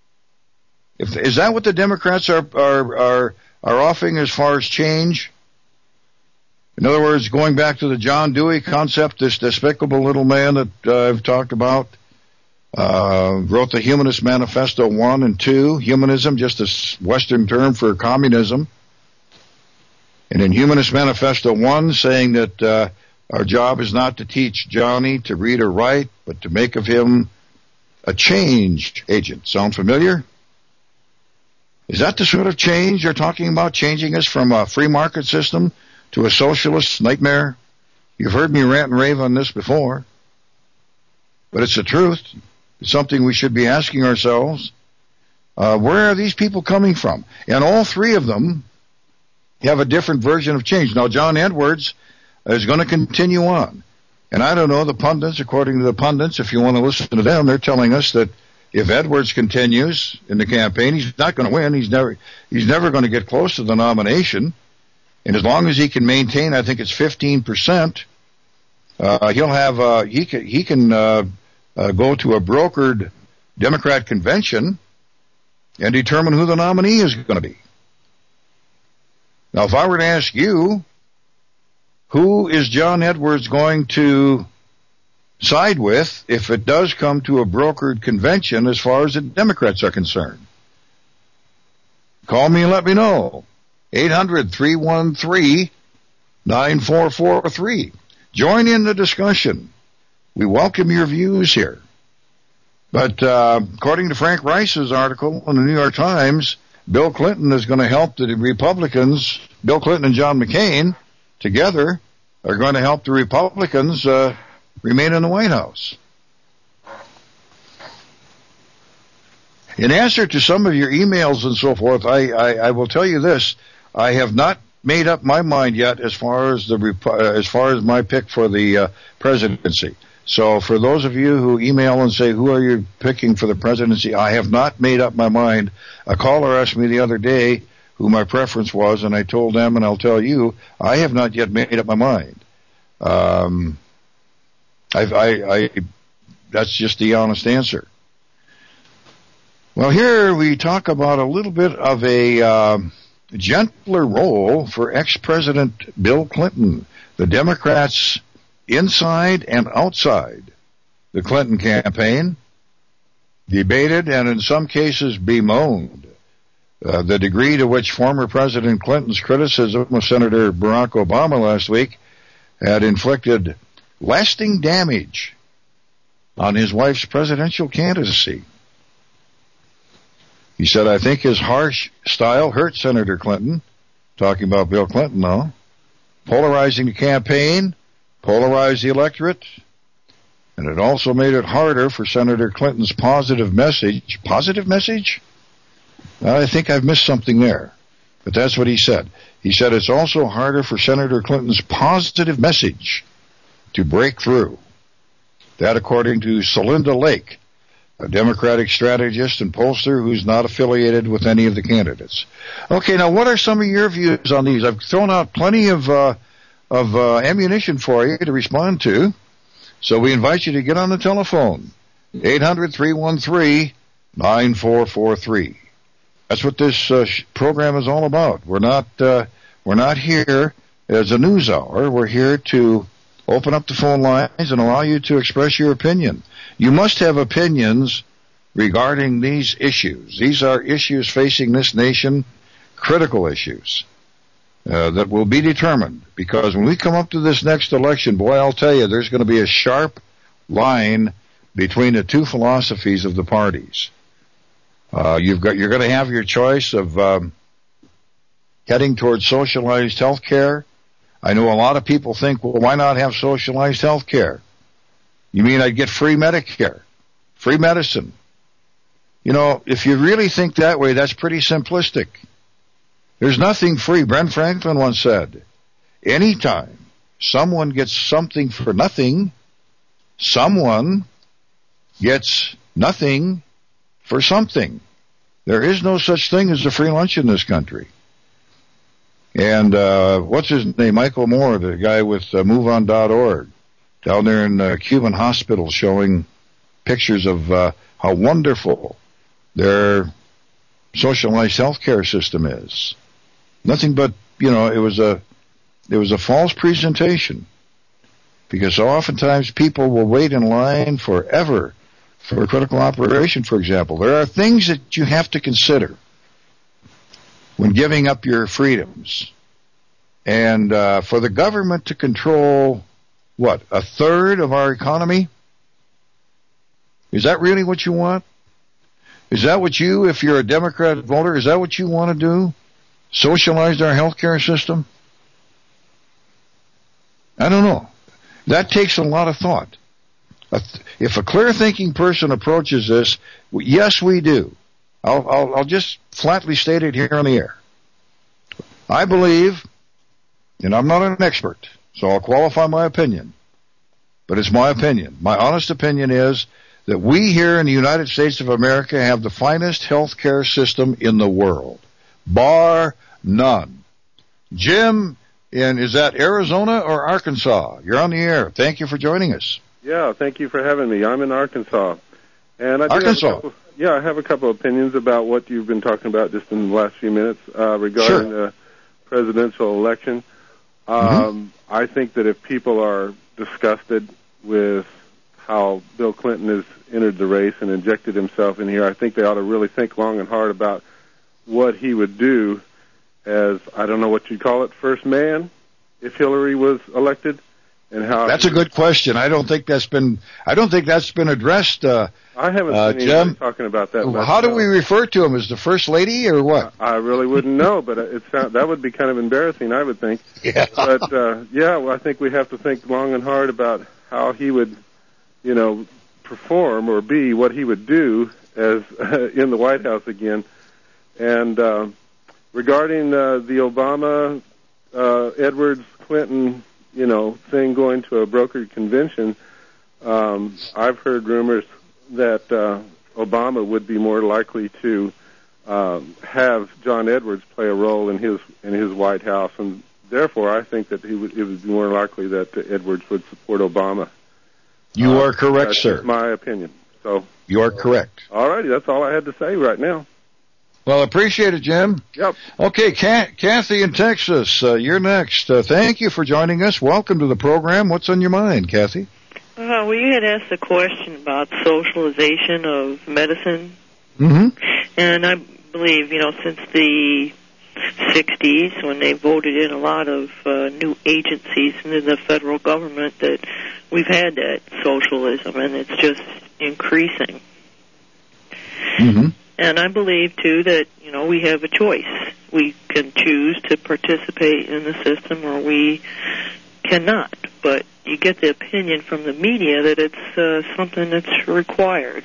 If, is that what the Democrats are, are, are, are offering as far as change? In other words, going back to the John Dewey concept, this despicable little man that uh, I've talked about, uh, wrote the Humanist Manifesto one and two, humanism, just a Western term for communism. And in Humanist Manifesto one, saying that uh, our job is not to teach Johnny to read or write, but to make of him a change agent. Sound familiar? Is that the sort of change you're talking about, changing us from a free market system to a socialist nightmare? You've heard me rant and rave on this before, but it's the truth. It's something we should be asking ourselves. Uh, where are these people coming from? And all three of them have a different version of change. Now, John Edwards is going to continue on. And I don't know, the pundits, according to the pundits, if you want to listen to them, they're telling us that if Edwards continues in the campaign, he's not going to win. He's never, he's never going to get close to the nomination. And as long as he can maintain, I think it's fifteen percent, uh, he'll have, uh, he can, he can, uh, uh, go to a brokered Democrat convention and determine who the nominee is going to be. Now, if I were to ask you, who is John Edwards going to side with if it does come to a brokered convention as far as the Democrats are concerned? Call me and let me know. eight hundred, three one three, nine four four three. Join in the discussion. We welcome your views here. But uh, according to Frank Rice's article in the New York Times, Bill Clinton is going to help the Republicans, Bill Clinton and John McCain, together are going to help the Republicans uh, remain in the White House. In answer to some of your emails and so forth, I, I, I will tell you this. I have not made up my mind yet as far as the uh, as far as my pick for the uh, presidency. So for those of you who email and say, who are you picking for the presidency, I have not made up my mind. A caller asked me the other day who my preference was, and I told them, and I'll tell you, I have not yet made up my mind. Um, I, I, I, that's just the honest answer. Well, here we talk about a little bit of a uh, gentler role for ex-President Bill Clinton. The Democrats inside and outside the Clinton campaign debated and in some cases bemoaned uh, the degree to which former President Clinton's criticism of Senator Barack Obama last week had inflicted lasting damage on his wife's presidential candidacy. He said, I think his harsh style hurt Senator Clinton, talking about Bill Clinton now, polarizing the campaign, polarized the electorate, and it also made it harder for Senator Clinton's positive message. Positive message? Well, I think I've missed something there, but that's what he said. He said it's also harder for Senator Clinton's positive message to break through. That according to Celinda Lake, a Democratic strategist and pollster who's not affiliated with any of the candidates. Okay, now what are some of your views on these? I've thrown out plenty of uh, of uh, ammunition for you to respond to, so we invite you to get on the telephone, eight hundred, three one three, nine four four three. That's what this uh, program is all about. We're not uh, we're not here as a news hour. We're here to open up the phone lines and allow you to express your opinion. You must have opinions regarding these issues. These are issues facing this nation, critical issues uh, that will be determined. Because when we come up to this next election, boy, I'll tell you, there's going to be a sharp line between the two philosophies of the parties. Uh, you've got, you're going to have your choice of um, heading towards socialized health care. I know a lot of people think, well, why not have socialized health care? You mean I'd get free Medicare, free medicine? You know, if you really think that way, that's pretty simplistic. There's nothing free. Ben Franklin once said, anytime someone gets something for nothing, someone gets nothing for something. There is no such thing as a free lunch in this country. And uh what's his name? Michael Moore, the guy with uh, move on dot org, down there in uh, Cuban hospitals showing pictures of uh, how wonderful their socialized health care system is. Nothing but, you know, it was a it was a false presentation. Because so oftentimes people will wait in line forever for a critical operation, for example. There are things that you have to consider when giving up your freedoms. And uh, for the government to control, what, a third of our economy? Is that really what you want? Is that what you, if you're a Democrat voter, is that what you want to do? Socialize our healthcare system? I don't know. That takes a lot of thought. If a clear-thinking person approaches this, yes, we do. I'll, I'll, I'll just flatly state it here on the air. I believe, and I'm not an expert, so I'll qualify my opinion, but it's my opinion. My honest opinion is that we here in the United States of America have the finest health care system in the world, bar none. Jim, in, is that Arizona or Arkansas? You're on the air. Thank you for joining us. Yeah, thank you for having me. I'm in Arkansas. And I do Arkansas. Have a couple, yeah, I have a couple of opinions about what you've been talking about just in the last few minutes uh, regarding Sure. the presidential election. Um, mm-hmm. I think that if people are disgusted with how Bill Clinton has entered the race and injected himself in here, I think they ought to really think long and hard about what he would do as, I don't know what you'd call it, first man, if Hillary was elected. and how that's a good question. I don't think that's been I don't think that's been addressed. Uh, I haven't uh, seen anybody Jim, talking about that. How do we refer to him? As the First Lady or what? I really wouldn't know, but it sound, that would be kind of embarrassing, I would think. Yeah. But uh, yeah, well, I think we have to think long and hard about how he would, you know, perform or be, what he would do as uh, in the White House again. And uh, regarding uh, the Obama, uh, Edwards, Clinton, you know, thing going to a brokered convention, um, I've heard rumors that uh, Obama would be more likely to um, have John Edwards play a role in his in his White House, and therefore I think that he would, it would be more likely that uh, Edwards would support Obama. You uh, are correct, that's sir. That's my opinion. So you are correct. All righty, that's all I had to say right now. Well, appreciate it, Jim. Yep. Okay, Kathy in Texas, uh, you're next. Uh, thank you for joining us. Welcome to the program. What's on your mind, Kathy? Uh, well, you had asked a question about socialization of medicine. Mm-hmm. And I believe, you know, since the sixties, when they voted in a lot of uh, new agencies into the federal government, that we've had that socialism, and it's just increasing. Mm-hmm. And I believe, too, that, you know, we have a choice. We can choose to participate in the system, or we cannot. But you get the opinion from the media that it's uh, something that's required.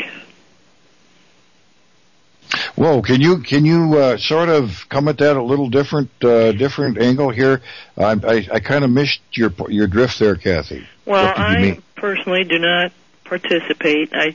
Whoa, can you can you uh, sort of come at that a little different uh, different angle here? I I, I kind of missed your your drift there, Kathy. Well, I personally do not participate. I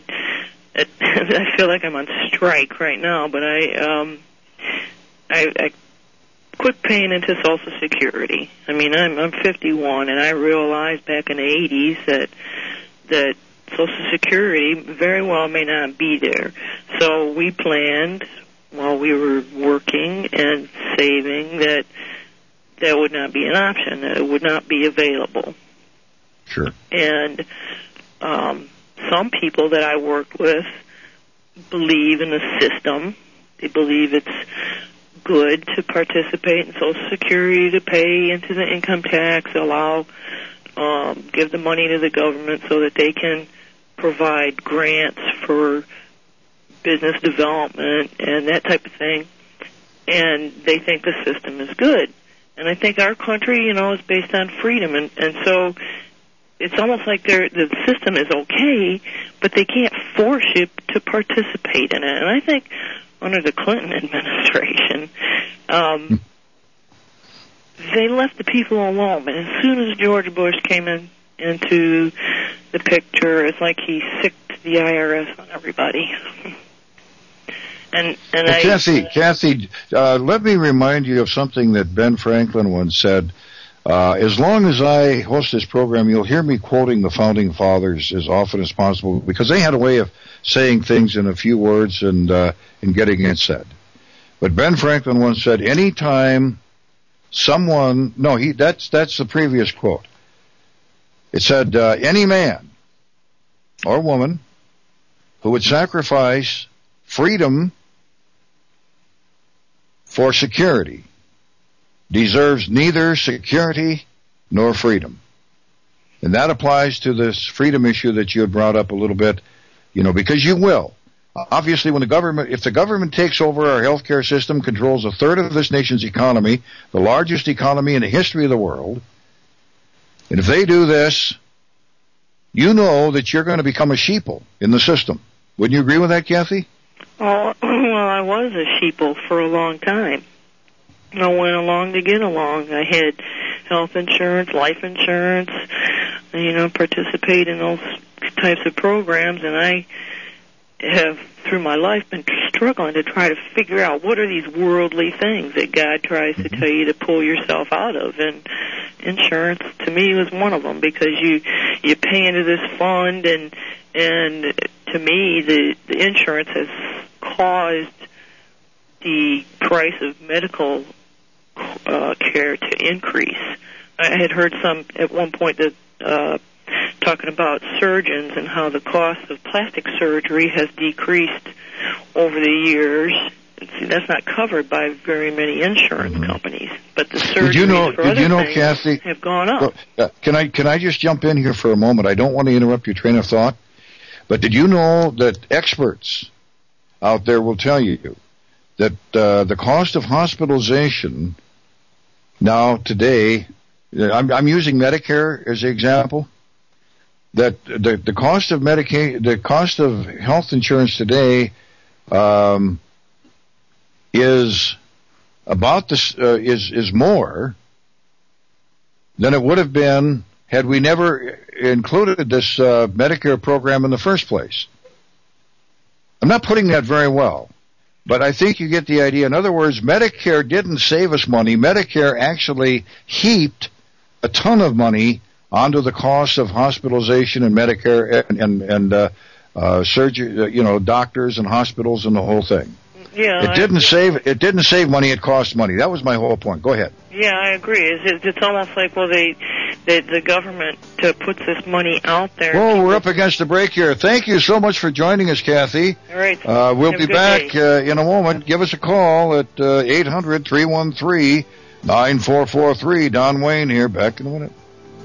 I feel like I'm on strike right now, but I um I, I quit paying into Social Security. I mean, I'm I'm fifty-one, and I realized back in the eighties that that Social Security very well may not be there. So we planned while we were working and saving that that would not be an option, that it would not be available. Sure. And um, some people that I worked with believe in the system. They believe it's good to participate in Social Security, to pay into the income tax, allow, um, give the money to the government so that they can provide grants for business development and that type of thing. And they think the system is good. And I think our country, you know, is based on freedom. And, and so it's almost like they're, the system is okay, but they can't force you to participate in it. And I think under the Clinton administration, um, they left the people alone. And as soon as George Bush came in into the picture, it's like he sicked the I R S on everybody. and and well, I, Kathy, Kathy, uh, let me remind you of something that Ben Franklin once said. Uh, as long as I host this program, you'll hear me quoting the Founding Fathers as often as possible, because they had a way of saying things in a few words and uh, and getting it said. But Ben Franklin once said, "Any time someone," no, he that's that's the previous quote. It said, uh, "Any man or woman who would sacrifice freedom for security deserves neither security nor freedom." And that applies to this freedom issue that you had brought up a little bit, you know, because you will. Obviously, when the government, if the government takes over our healthcare system, controls a third of this nation's economy, the largest economy in the history of the world, and if they do this, you know that you're going to become a sheeple in the system. Wouldn't you agree with that, Kathy? Oh, well, I was a sheeple for a long time. I went along to get along. I had health insurance, life insurance, you know, participate in those types of programs, and I have, through my life, been struggling to try to figure out what are these worldly things that God tries to tell you to pull yourself out of, and insurance, to me, was one of them, because you, you pay into this fund, and, and to me, the, the insurance has caused the price of medical Uh, care to increase. I had heard some at one point that uh, talking about surgeons and how the cost of plastic surgery has decreased over the years. See, that's not covered by very many insurance mm-hmm. companies. but the surgeries did you know, for did other you know, things Kathy, have gone up. Well, uh, can I can I just jump in here for a moment? I don't want to interrupt your train of thought, but did you know that experts out there will tell you that uh, the cost of hospitalization now today, I'm, I'm using Medicare as the example, that the, the cost of Medicaid, the cost of health insurance today um, is about this uh, is is more than it would have been had we never included this uh, Medicare program in the first place. I'm not putting that very well, but I think you get the idea. In other words, Medicare didn't save us money. Medicare actually heaped a ton of money onto the cost of hospitalization and Medicare and and, and uh, uh, surgery, you know, doctors and hospitals and the whole thing. Yeah, it didn't I, save. It didn't save money. It cost money. That was my whole point. Go ahead. Yeah, I agree. It's, it's almost like, well, they, they the government uh, puts this money out there. Well, we're up against the break here. Thank you so much for joining us, Kathy. All right. Uh, we'll Have be back uh, in a moment. Give us a call at uh, eight hundred, three one three, nine four four three. Don Wayne here. Back in a minute.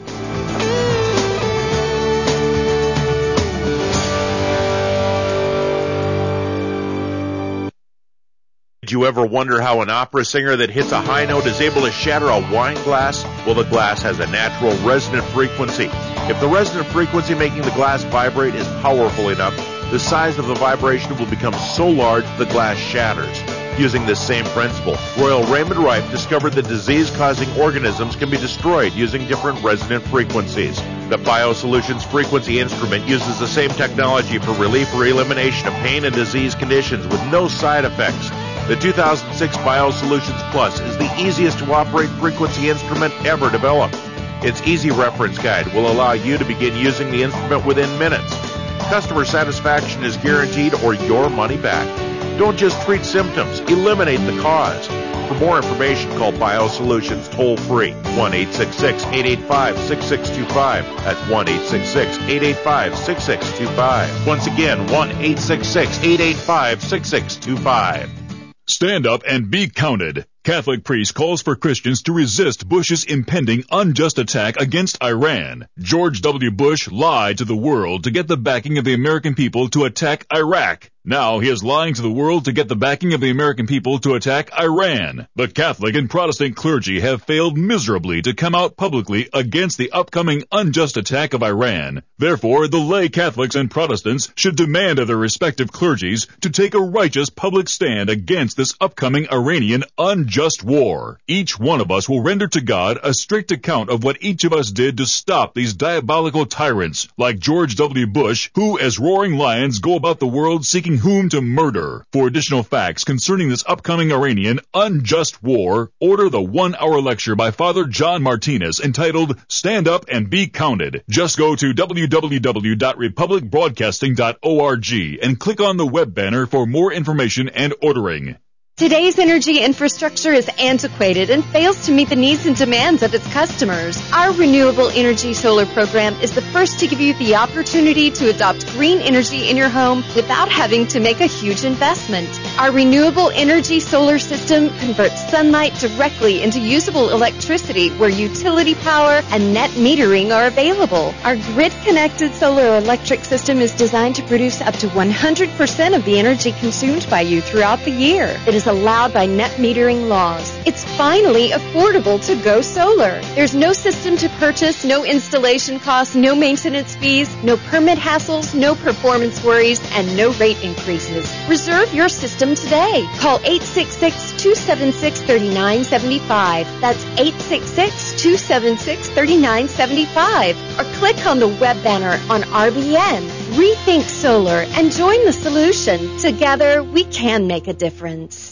Did you ever wonder how an opera singer that hits a high note is able to shatter a wine glass? Well, the glass has a natural resonant frequency. If the resonant frequency making the glass vibrate is powerful enough, the size of the vibration will become so large the glass shatters. Using this same principle, Royal Raymond Rife discovered that disease-causing organisms can be destroyed using different resonant frequencies. The BioSolutions Frequency Instrument uses the same technology for relief or elimination of pain and disease conditions with no side effects. The two thousand six BioSolutions Plus is the easiest to operate frequency instrument ever developed. Its easy reference guide will allow you to begin using the instrument within minutes. Customer satisfaction is guaranteed or your money back. Don't just treat symptoms, eliminate the cause. For more information, call BioSolutions toll-free, one eight six six, eight eight five, six six two five. That's one eight six six, eight eight five, six six two five. Once again, one eight six six, eight eight five, six six two five. Stand up and be counted. Catholic priest calls for Christians to resist Bush's impending unjust attack against Iran. George W. Bush lied to the world to get the backing of the American people to attack Iraq. Now he is lying to the world to get the backing of the American people to attack Iran. The Catholic and Protestant clergy have failed miserably to come out publicly against the upcoming unjust attack of Iran. Therefore, the lay Catholics and Protestants should demand of their respective clergies to take a righteous public stand against this upcoming Iranian unjust war. Each one of us will render to God a strict account of what each of us did to stop these diabolical tyrants like George W. Bush, who as roaring lions go about the world seeking whom to murder. For additional facts concerning this upcoming Iranian unjust war, order the one-hour lecture by Father John Martinez entitled Stand Up and Be Counted. Just go to w w w dot republic broadcasting dot org and click on the web banner for more information and ordering. Today's energy infrastructure is antiquated and fails to meet the needs and demands of its customers. Our Renewable Energy Solar program is the first to give you the opportunity to adopt green energy in your home without having to make a huge investment. Our Renewable Energy Solar system converts sunlight directly into usable electricity where utility power and net metering are available. Our grid-connected solar electric system is designed to produce up to one hundred percent of the energy consumed by you throughout the year. It is allowed by net metering laws. It's finally affordable to go solar. There's no system to purchase, no installation costs, no maintenance fees, no permit hassles, no performance worries, and no rate increases. Reserve your system today. Call eight six six, two seven six, three nine seven five. That's eight six six, two seven six, three nine seven five. Or click on the web banner on R B N. Rethink solar and join the solution. Together, we can make a difference.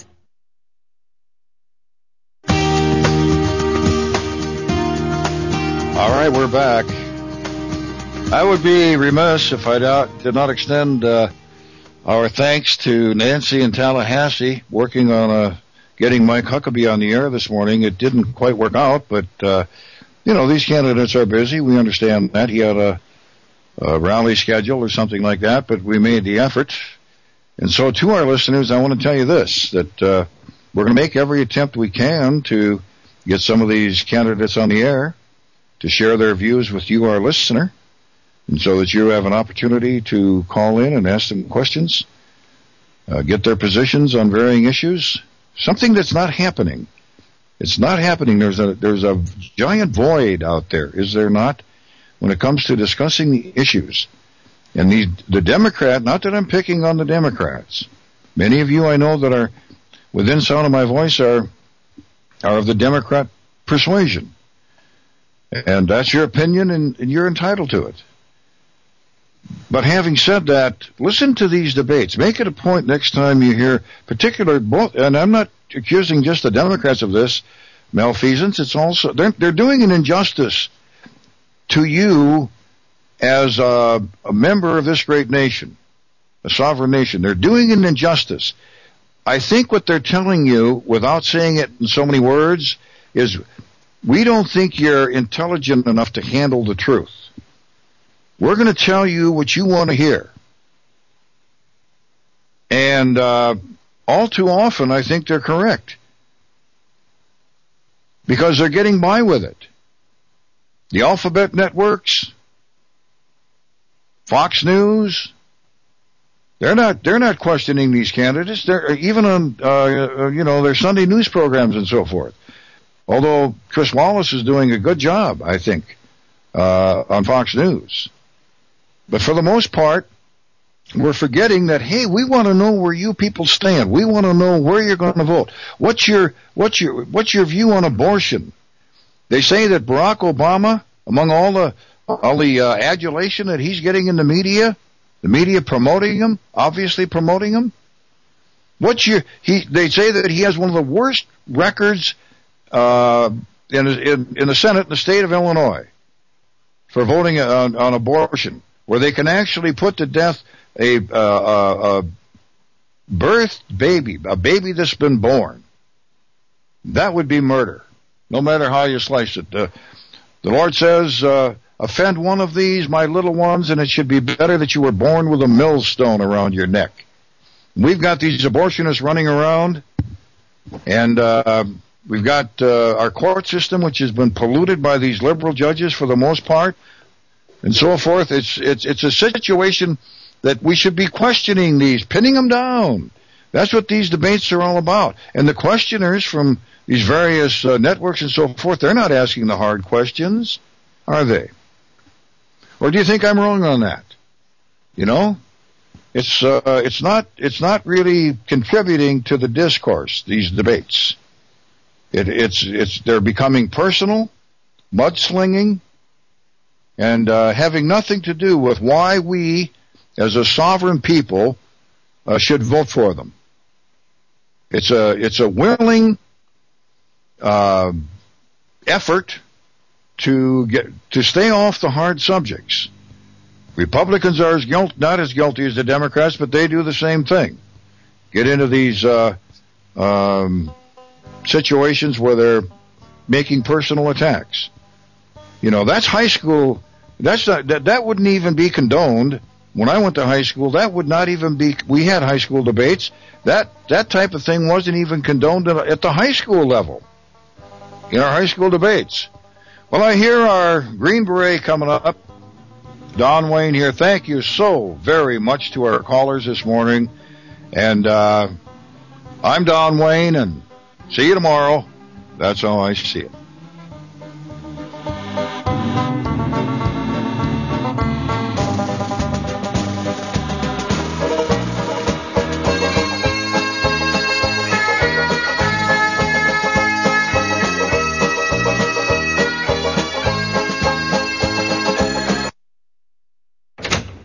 All right, we're back. I would be remiss if I did not extend uh, our thanks to Nancy in Tallahassee, working on uh, getting Mike Huckabee on the air this morning. It didn't quite work out, but, uh, you know, these candidates are busy. We understand that. He had a, a rally schedule or something like that, but we made the effort. And so to our listeners, I want to tell you this, that uh, we're going to make every attempt we can to get some of these candidates on the air to share their views with you, our listener, and so that you have an opportunity to call in and ask them questions, uh, get their positions on varying issues. Something that's not happening. It's not happening. There's a there's a giant void out there, is there not, when it comes to discussing the issues. And the the Democrat, not that I'm picking on the Democrats. Many of you I know that are within sound of my voice are are of the Democrat persuasion. And that's your opinion, and, and you're entitled to it. But having said that, listen to these debates. Make it a point next time you hear particular, both, and I'm not accusing just the Democrats of this malfeasance. It's also, they're, they're doing an injustice to you as a, a member of this great nation, a sovereign nation. They're doing an injustice. I think what they're telling you, without saying it in so many words, is we don't think you're intelligent enough to handle the truth. We're going to tell you what you want to hear. And uh, all too often, I think they're correct. Because they're getting by with it. The alphabet networks, Fox News, they're not they're not questioning these candidates. They're even on uh, you know their Sunday news programs and so forth. Although Chris Wallace is doing a good job, I think, uh, on Fox News. But for the most part, we're forgetting that, hey, we want to know where you people stand. We want to know where you're going to vote. What's your, what's your, what's your view on abortion? They say that Barack Obama, among all the, all the uh, adulation that he's getting in the media, the media promoting him, obviously promoting him. What's your, he, they say that he has one of the worst records Uh, in, in in the Senate in the state of Illinois for voting on, on abortion, where they can actually put to death a, uh, a, a birthed baby, a baby that's been born. That would be murder, no matter how you slice it. Uh, the Lord says, uh, offend one of these, my little ones, and it should be better that you were born with a millstone around your neck. We've got these abortionists running around, and uh we've got uh, our court system, which has been polluted by these liberal judges for the most part, and so forth. It's it's it's a situation that we should be questioning these, pinning them down. That's what these debates are all about. And the questioners from these various uh, networks and so forth, they're not asking the hard questions, are they? Or do you think I'm wrong on that? You know, it's uh, it's not it's not really contributing to the discourse, these debates. It, it's it's they're becoming personal, mudslinging, and uh, having nothing to do with why we, as a sovereign people, uh, should vote for them. It's a it's a willing uh, effort to get to stay off the hard subjects. Republicans are as guilt, not as guilty as the Democrats, but they do the same thing. Get into these uh, um, situations where they're making personal attacks. You know, that's high school. That's not, that, that wouldn't even be condoned. When I went to high school, that would not even be, we had high school debates. That, that type of thing wasn't even condoned at, at the high school level. In our high school debates. Well, I hear our Green Beret coming up. Don Wayne here. Thank you so very much to our callers this morning. And, uh, I'm Don Wayne, and see you tomorrow. That's how I see it.